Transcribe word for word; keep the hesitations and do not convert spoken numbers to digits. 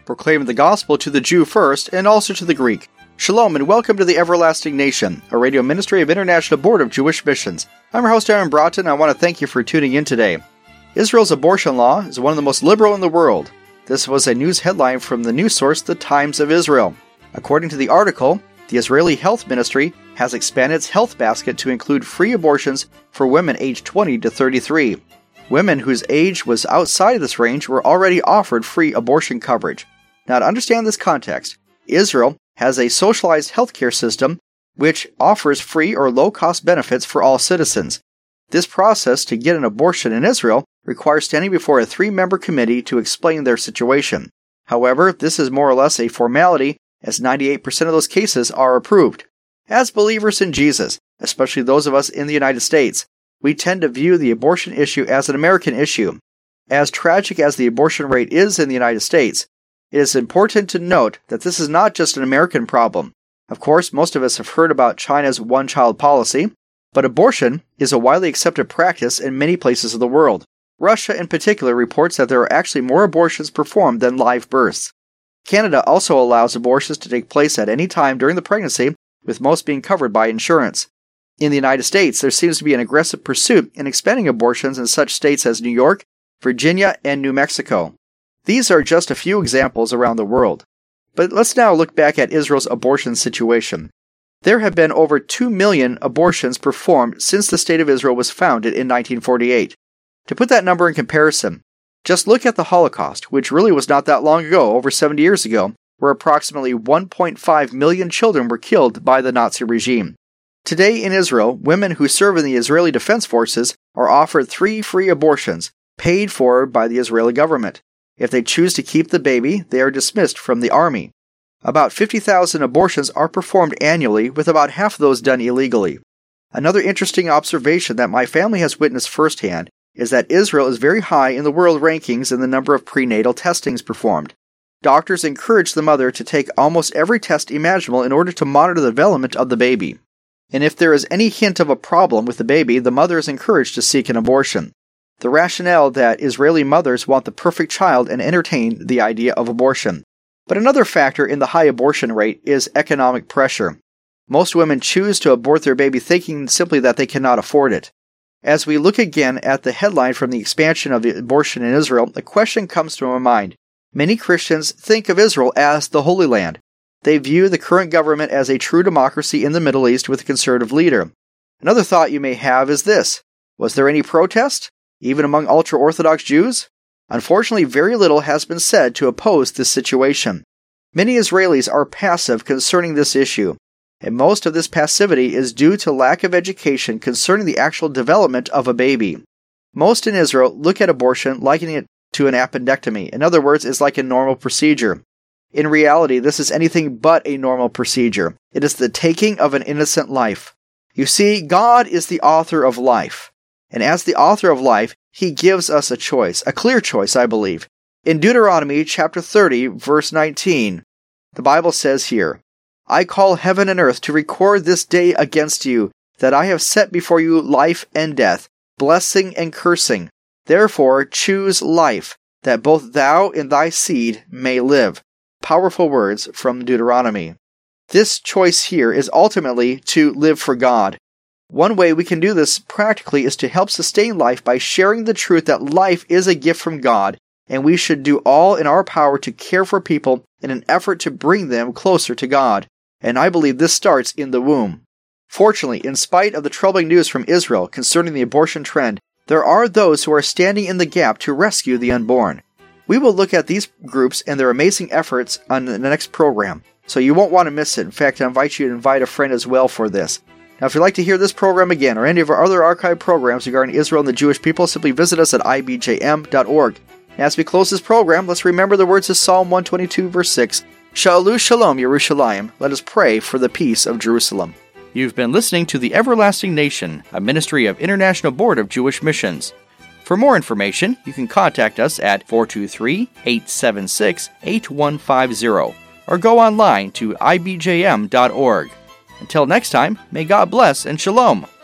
proclaiming the gospel to the Jew first and also to the Greek. Shalom and welcome to the Everlasting Nation, a radio ministry of International Board of Jewish Missions. I'm your host, Aaron Broughton, and I want to thank you for tuning in today. Israel's abortion law is one of the most liberal in the world. This was a news headline from the news source, The Times of Israel. According to the article, the Israeli Health Ministry has expanded its health basket to include free abortions for women aged twenty to thirty-three. Women whose age was outside of this range were already offered free abortion coverage. Now, to understand this context, Israel has a socialized healthcare system which offers free or low-cost benefits for all citizens. This process to get an abortion in Israel requires standing before a three-member committee to explain their situation. However, this is more or less a formality, as ninety-eight percent of those cases are approved. As believers in Jesus, especially those of us in the United States, we tend to view the abortion issue as an American issue. As tragic as the abortion rate is in the United States, it is important to note that this is not just an American problem. Of course, most of us have heard about China's one-child policy, but abortion is a widely accepted practice in many places of the world. Russia in particular reports that there are actually more abortions performed than live births. Canada also allows abortions to take place at any time during the pregnancy, with most being covered by insurance. In the United States, there seems to be an aggressive pursuit in expanding abortions in such states as New York, Virginia, and New Mexico. These are just a few examples around the world. But let's now look back at Israel's abortion situation. There have been over two million abortions performed since the State of Israel was founded in nineteen forty-eight. To put that number in comparison, just look at the Holocaust, which really was not that long ago, over seventy years ago, where approximately one point five million children were killed by the Nazi regime. Today in Israel, women who serve in the Israeli Defense Forces are offered three free abortions, paid for by the Israeli government. If they choose to keep the baby, they are dismissed from the army. About fifty thousand abortions are performed annually, with about half of those done illegally. Another interesting observation that my family has witnessed firsthand is that Israel is very high in the world rankings in the number of prenatal testings performed. Doctors encourage the mother to take almost every test imaginable in order to monitor the development of the baby. And if there is any hint of a problem with the baby, the mother is encouraged to seek an abortion. The rationale that Israeli mothers want the perfect child and entertain the idea of abortion. But another factor in the high abortion rate is economic pressure. Most women choose to abort their baby thinking simply that they cannot afford it. As we look again at the headline from the expansion of abortion in Israel, a question comes to my mind. Many Christians think of Israel as the Holy Land. They view the current government as a true democracy in the Middle East with a conservative leader. Another thought you may have is this. Was there any protest, even among ultra-Orthodox Jews? Unfortunately, very little has been said to oppose this situation. Many Israelis are passive concerning this issue, and most of this passivity is due to lack of education concerning the actual development of a baby. Most in Israel look at abortion likening it to an appendectomy. In other words, it's like a normal procedure. In reality, this is anything but a normal procedure. It is the taking of an innocent life. You see, God is the author of life. And as the author of life, He gives us a choice, a clear choice, I believe. In Deuteronomy chapter thirty, verse nineteen, the Bible says here, I call heaven and earth to record this day against you, that I have set before you life and death, blessing and cursing. Therefore choose life, that both thou and thy seed may live. Powerful words from Deuteronomy. This choice here is ultimately to live for God. One way we can do this practically is to help sustain life by sharing the truth that life is a gift from God, and we should do all in our power to care for people in an effort to bring them closer to God. And I believe this starts in the womb. Fortunately, in spite of the troubling news from Israel concerning the abortion trend, there are those who are standing in the gap to rescue the unborn. We will look at these groups and their amazing efforts on the next program, so you won't want to miss it. In fact, I invite you to invite a friend as well for this. Now, if you'd like to hear this program again or any of our other archive programs regarding Israel and the Jewish people, simply visit us at I B J M dot org. As we close this program, let's remember the words of Psalm one twenty-two, verse six, Sha'alu Shalom Yerushalayim, let us pray for the peace of Jerusalem. You've been listening to The Everlasting Nation, a ministry of International Board of Jewish Missions. For more information, you can contact us at four two three, eight seven six, eight one five zero or go online to I B J M dot org. Until next time, may God bless and shalom.